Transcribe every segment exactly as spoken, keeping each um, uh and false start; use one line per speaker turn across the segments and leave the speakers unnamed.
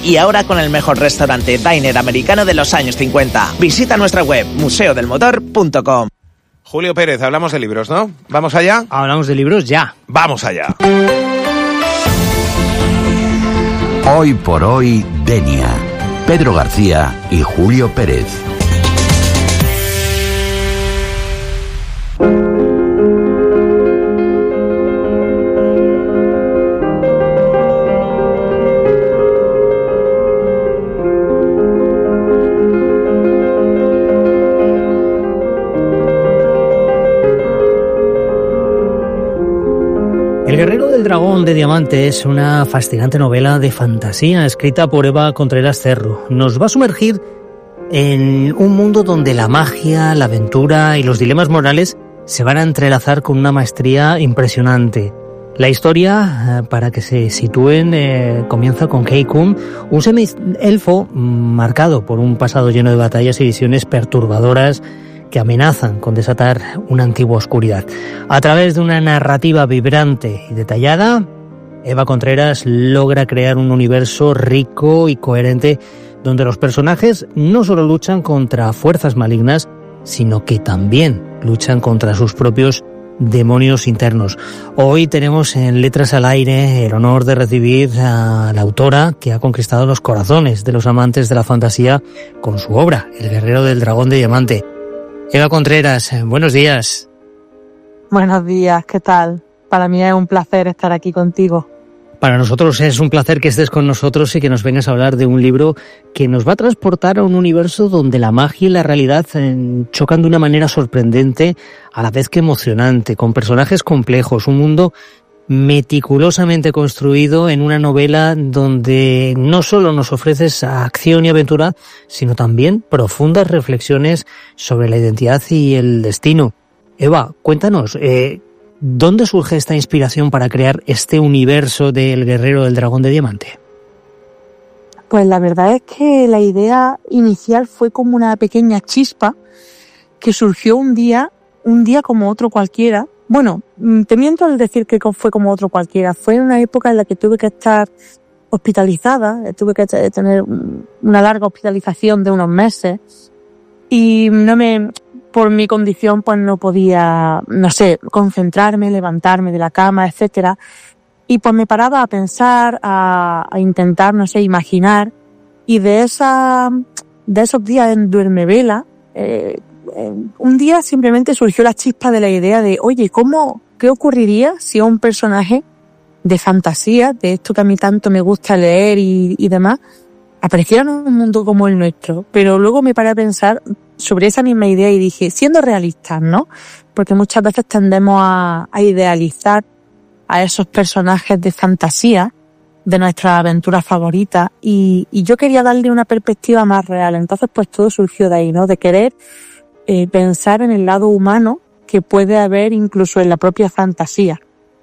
y ahora con el mejor restaurante diner americano de los años cincuenta. Visita nuestra web museo del motor punto com.
Julio Pérez, hablamos de libros, ¿no? ¿Vamos allá?
Hablamos de libros ya.
¡Vamos allá!
Hoy por hoy, Denia. Pedro García y Julio Pérez.
El guerrero del dragón de diamante es una fascinante novela de fantasía escrita por Eva Contreras Cerro. Nos va a sumergir en un mundo donde la magia, la aventura y los dilemas morales se van a entrelazar con una maestría impresionante. La historia, para que se sitúen, eh, comienza con Kei-kun, un semi-elfo marcado por un pasado lleno de batallas y visiones perturbadoras que amenazan con desatar una antigua oscuridad. A través de una narrativa vibrante y detallada, Eva Contreras logra crear un universo rico y coherente donde los personajes no solo luchan contra fuerzas malignas, sino que también luchan contra sus propios demonios internos. Hoy tenemos en Letras al Aire el honor de recibir a la autora que ha conquistado los corazones de los amantes de la fantasía con su obra, El guerrero del dragón de diamante. Eva Contreras, buenos días.
Buenos días, ¿qué tal? Para mí es un placer estar aquí contigo.
Para nosotros es un placer que estés con nosotros y que nos vengas a hablar de un libro que nos va a transportar a un universo donde la magia y la realidad chocan de una manera sorprendente, a la vez que emocionante, con personajes complejos, un mundo meticulosamente construido en una novela donde no solo nos ofreces acción y aventura, sino también profundas reflexiones sobre la identidad y el destino. Eva, cuéntanos, eh, ¿dónde surge esta inspiración para crear este universo del guerrero del dragón de diamante?
Pues la verdad es que la idea inicial fue como una pequeña chispa que surgió un día, un día como otro cualquiera. Bueno, te miento al decir que fue como otro cualquiera. Fue en una época en la que tuve que estar hospitalizada, tuve que tener una larga hospitalización de unos meses y no me, por mi condición, pues no podía, no sé, concentrarme, levantarme de la cama, etcétera. Y pues me paraba a pensar, a, a intentar, no sé, imaginar. Y de esa, de esos días en duermevela, eh, un día simplemente surgió la chispa de la idea de, oye, ¿cómo, qué ocurriría si a un personaje de fantasía, de esto que a mí tanto me gusta leer y, y demás, apareciera en un mundo como el nuestro? Pero luego me paré a pensar sobre esa misma idea y dije, siendo realistas, ¿no? Porque muchas veces tendemos a, a idealizar a esos personajes de fantasía de nuestras aventuras favoritas y, y yo quería darle una perspectiva más real. Entonces, pues todo surgió de ahí, ¿no? De querer Eh, pensar en el lado humano que puede haber incluso en la propia fantasía.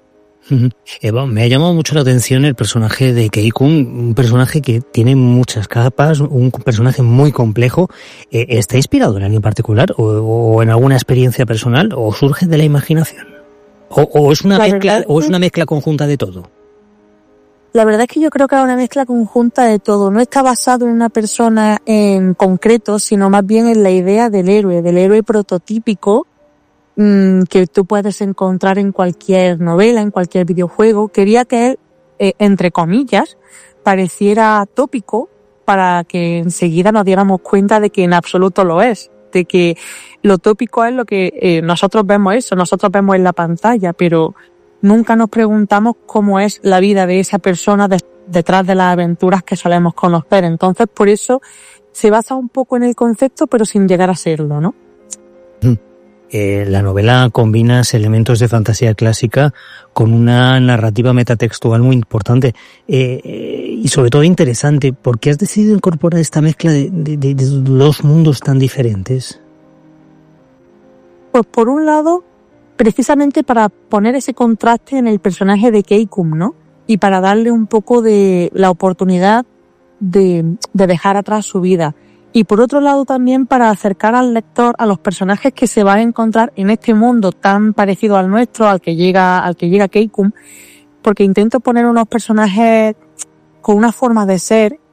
Eva, me ha llamado mucho la atención el personaje de Kei-kun, un personaje que tiene muchas capas, un personaje muy complejo. Eh, ¿Está inspirado en alguien particular o, o en alguna experiencia personal o surge de la imaginación? ¿O, o es una mezcla, o es una mezcla conjunta de todo?
La verdad es que yo creo que es una mezcla conjunta de todo. No está basado en una persona en concreto, sino más bien en la idea del héroe, del héroe prototípico mmm, que tú puedes encontrar en cualquier novela, en cualquier videojuego. Quería que él, eh, entre comillas, pareciera tópico para que enseguida nos diéramos cuenta de que en absoluto lo es. De que lo tópico es lo que eh, nosotros vemos eso, nosotros vemos en la pantalla, pero nunca nos preguntamos cómo es la vida de esa persona de, detrás de las aventuras que solemos conocer. Entonces, por eso se basa un poco en el concepto, pero sin llegar a serlo, ¿no?
Eh, la novela combina elementos de fantasía clásica con una narrativa metatextual muy importante eh, eh, y sobre todo interesante. ¿Por qué has decidido incorporar esta mezcla de, de, de, de dos mundos tan diferentes?
Pues por un lado, precisamente para poner ese contraste en el personaje de Kei-kun, ¿no? Y para darle un poco de la oportunidad de, de dejar atrás su vida. Y por otro lado también para acercar al lector a los personajes que se va a encontrar en este mundo tan parecido al nuestro, al que llega, al que llega Kei-kun, porque intento poner unos personajes con una forma de ser